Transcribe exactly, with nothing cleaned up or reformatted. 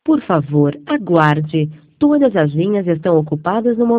Por favor, aguarde. Todas as linhas estão ocupadas no momento.